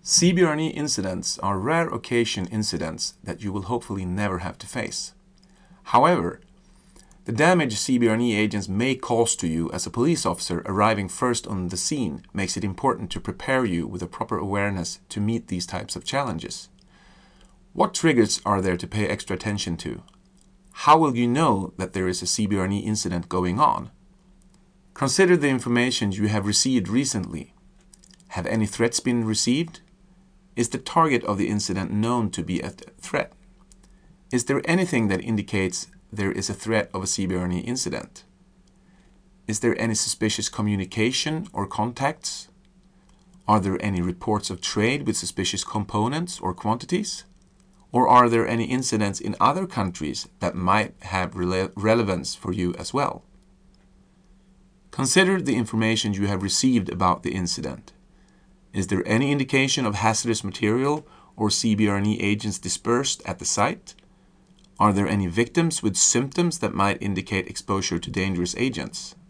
CBRNE incidents are rare occasion incidents that you will hopefully never have to face. However, the damage CBRNE agents may cause to you as a police officer arriving first on the scene makes it important to prepare you with a proper awareness to meet these types of challenges. What triggers are there to pay extra attention to? How will you know that there is a CBRNE incident going on? Consider the information you have received recently. Have any threats been received? Is the target of the incident known to be a threat? Is there anything that indicates there is a threat of a CBRNE incident? Is there any suspicious communication or contacts? Are there any reports of trade with suspicious components or quantities? Or are there any incidents in other countries that might have relevance for you as well? Consider the information you have received about the incident. Is there any indication of hazardous material or CBRNE agents dispersed at the site? Are there any victims with symptoms that might indicate exposure to dangerous agents?